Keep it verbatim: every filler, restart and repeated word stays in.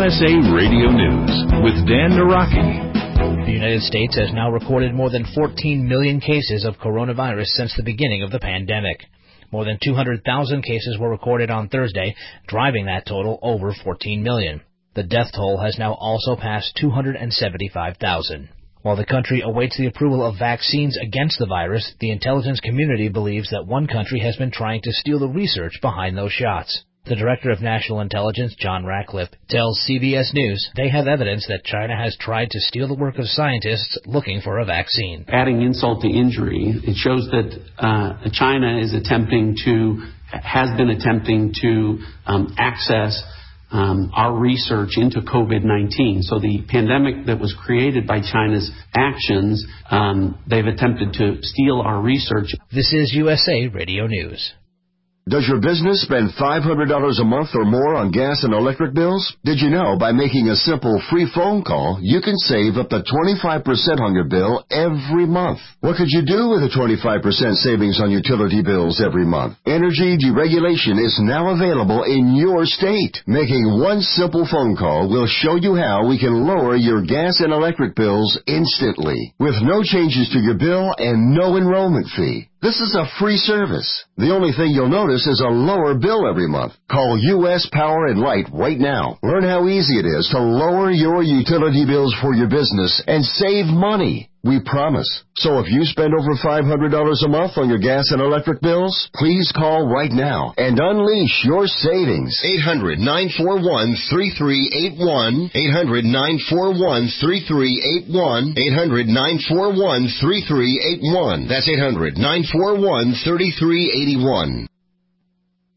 S A Radio News with Dan Naraki. The United States has now recorded more than fourteen million cases of coronavirus since the beginning of the pandemic. More than two hundred thousand cases were recorded on Thursday, driving that total over fourteen million. The death toll has now also passed two hundred seventy-five thousand. While the country awaits the approval of vaccines against the virus, the intelligence community believes that one country has been trying to steal the research behind those shots. The Director of National Intelligence, John Ratcliffe, tells C B S News they have evidence that China has tried to steal the work of scientists looking for a vaccine. Adding insult to injury, it shows that uh, China is attempting to, has been attempting to um, access um, our research into COVID nineteen. So the pandemic that was created by China's actions, um, they've attempted to steal our research. This is U S A Radio News. Does your business spend five hundred dollars a month or more on gas and electric bills? Did you know by making a simple free phone call, you can save up to twenty-five percent on your bill every month? What could you do with a twenty-five percent savings on utility bills every month? Energy deregulation is now available in your state. Making one simple phone call will show you how we can lower your gas and electric bills instantly, with no changes to your bill and no enrollment fee. This is a free service. The only thing you'll notice is a lower bill every month. Call U S Power and Light right now. Learn how easy it is to lower your utility bills for your business and save money. We promise. So if you spend over five hundred dollars a month on your gas and electric bills, please call right now and unleash your savings. eight hundred, nine four one, three three eight one. eight hundred, nine four one, three three eight one. eight hundred, nine four one, three three eight one. That's eight hundred, nine four one, three three eight one.